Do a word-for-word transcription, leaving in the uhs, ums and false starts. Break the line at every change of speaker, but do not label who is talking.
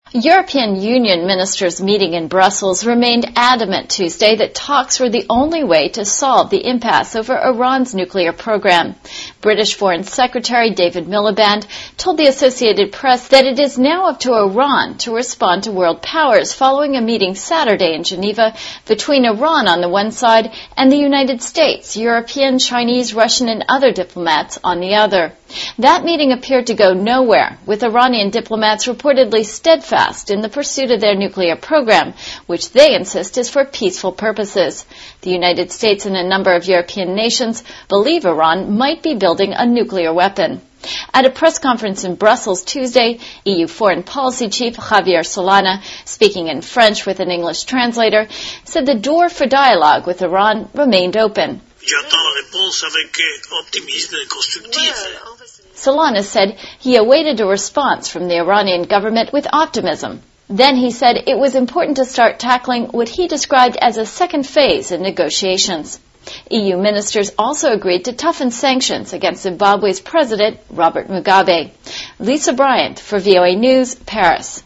European Union ministers meeting in Brussels remained adamant Tuesday that talks were the only way to solve the impasse over Iran's nuclear program. British Foreign Secretary David Miliband told the Associated Press that it is now up to Iran to respond to world powers following a meeting Saturday in Geneva between Iran on the one side and the United States, European, Chinese, Russian, and other diplomats on the other. That meeting appeared to go nowhere, with Iranian diplomats reportedly steadfast in the pursuit of their nuclear program, which they insist is for peaceful purposes. The United States and a number of European nations believe Iran might be building a nuclear weapon. At a press conference in Brussels Tuesday, E U Foreign Policy Chief Javier Solana, speaking in French with an English translator, said the door for dialogue with Iran remained open. Solana said he awaited a response from the Iranian government with optimism. Then he said it was important to start tackling what he described as a second phase in negotiations. E U ministers also agreed to toughen sanctions against Zimbabwe's president, Robert Mugabe. Lisa Bryant for V O A News, Paris.